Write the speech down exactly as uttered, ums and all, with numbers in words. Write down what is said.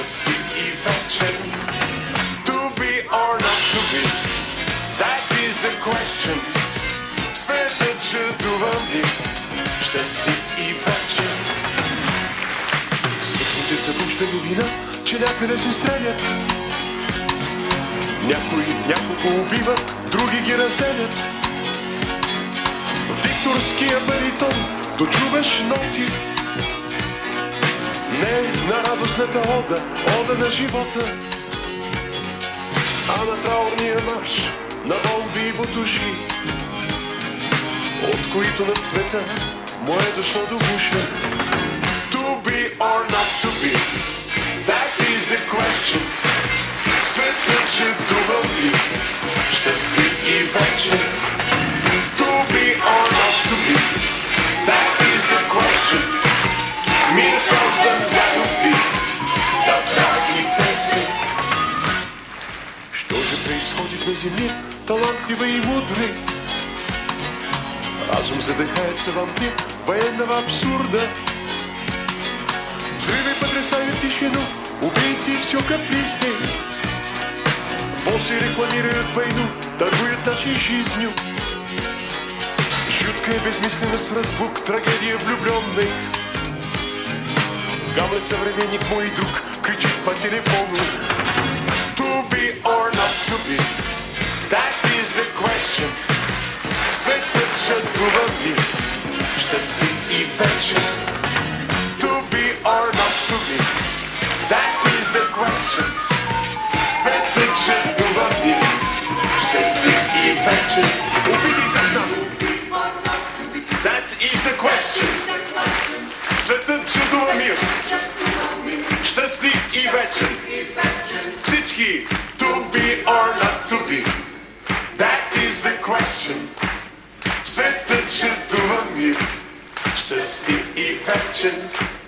щастлив и вечен. To be or not to be, that is the question. Светът чудувам ли, щастлив и вечен. Сутрите събужда новина, че някъде се стрелят. Някои няколко убиват, други ги разделят. В дикторския баритон дочуваш ноти. Не на радостната ода, ода на живота, а на траурния марш, на бомби и бутуши, от които на света му е дошло до гуша. To be or not to be, that is the question. Светът чудувам ли, щастлив и вечен. To be or not to be, that is the question. Мир создан да любви, да трагните си. Що же преизходит на земле, талантлива и мудрый? Разум задыхается во мне военного абсурда. Взрывы потрясают тишину, убийцы все капризней. Боссы рекламируют войну, торгуют нашей жизнью. Жуткая безмысленность разлук, трагедия влюбленных. Гамлет, современник мой друг, кричит по телефону. To be or not to be, that is the question. Светът жадувам ли, щастлив и вечен. To be or not to be, that is the question. Светът жадувам ли, щастлив и вечен. Убедите с нас. That is the question. Светът жадува мир, щастлив и вечен. Всички, to be or not to be, that is the question. Светът жадува мир, щастлив и вечен.